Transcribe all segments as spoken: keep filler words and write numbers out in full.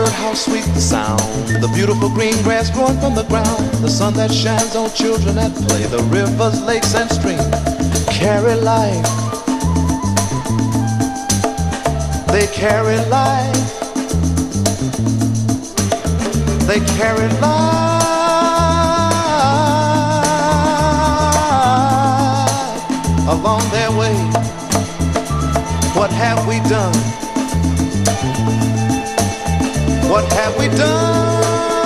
heard how sweet the sound, the beautiful green grass growing from the ground, the sun that shines on children at play, the rivers, lakes, and streams carry life. They carry life. They carry life along their way. What have we done? What have we done?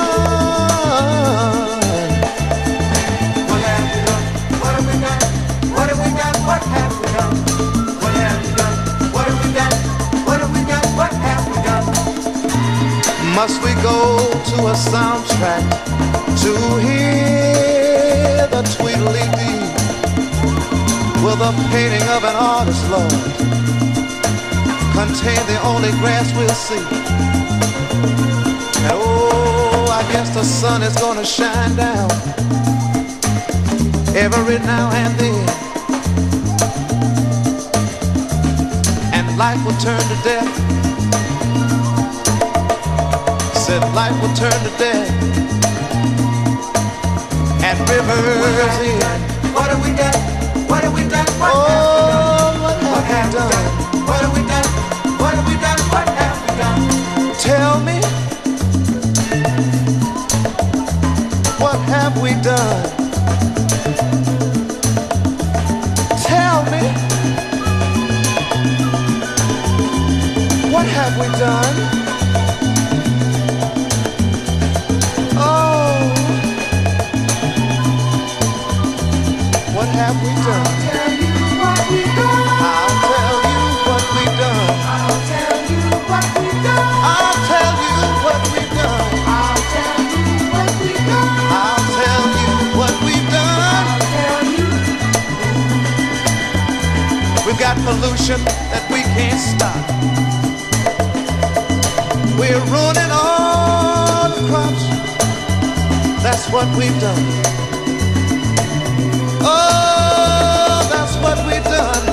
What have we done? What have we done? What have we done? What have we done? What have we done? What have we done? What have we done? What have we done? Must we go to a soundtrack to hear the tweedledee? Will the painting of an artist, Lord, contain the only grass we'll see? And oh, I guess the sun is gonna shine down every now and then, and life will turn to death. Said life will turn to death, and rivers in. What have we done? What have we done? What Oh, have we done? what have we done? What have we done? What have we done? Tell me, what have we done? Tell me, what have we done? Oh, what have we done? Tell you what we done. I'll tell you what we done. I'll tell you what we done. I'll tell you what we done. I'll tell you what we done. I'll tell you what we've done. I'll tell you. We've got pollution that we can't stop. We're ruining all the crops. That's what we've done. Oh, that's what we've done.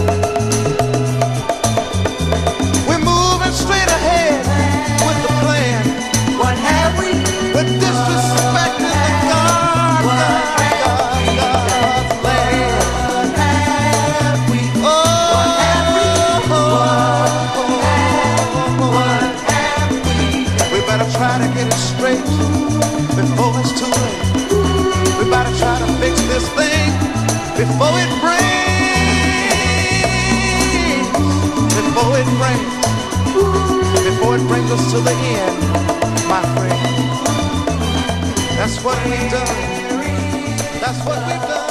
We're moving straight ahead with the plan. What have we? We're disrespecting the God, God, God, God's land. What have we? Oh, What have we? we better try to get it straight before it's too late. We better try to fix this thing before it breaks. Before it breaks. Before it brings us to the end, my friend. That's what we've done. That's what we've done.